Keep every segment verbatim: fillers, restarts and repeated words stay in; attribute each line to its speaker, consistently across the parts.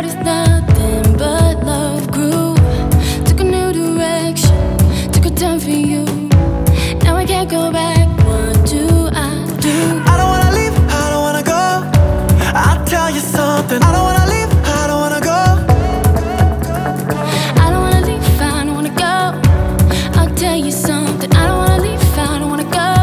Speaker 1: started nothing but love grew. Took a new direction, took a turn for you. Now I can't go back, what do I do?
Speaker 2: I don't wanna leave, I don't wanna go. I'll tell you something, I don't wanna leave, I don't wanna go.
Speaker 1: I don't wanna leave, I don't wanna go. I'll tell you something, I don't wanna leave, I don't wanna go.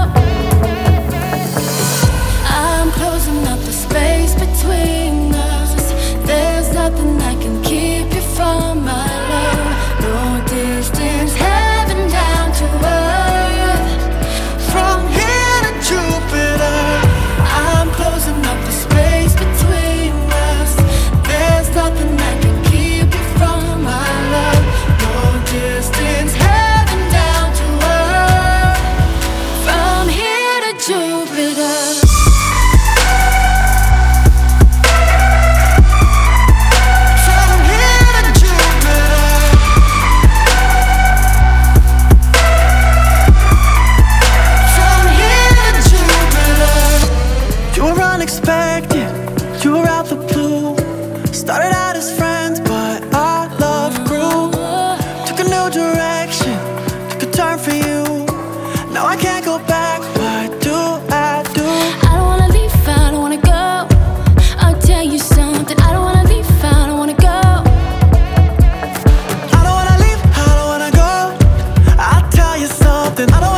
Speaker 1: I'm closing up the space between us. There's nothing that can keep you from my love. No distance, heaven down to earth.
Speaker 2: From here to Jupiter,
Speaker 1: I'm closing up the space between us. There's nothing that can keep you from my love. No distance, heaven down to earth. From here to Jupiter.
Speaker 2: from here to Jupiter. From here to Jupiter. You were unexpected, you were out the blue. Started out as friends, but our love grew. Took a new direction, took a turn for you. Now I can't go back, what do I do?
Speaker 1: I don't wanna leave, I don't wanna go. I'll tell you something, I don't wanna leave, I don't wanna go.
Speaker 2: I don't wanna leave, I don't wanna go. I'll tell you something, I don't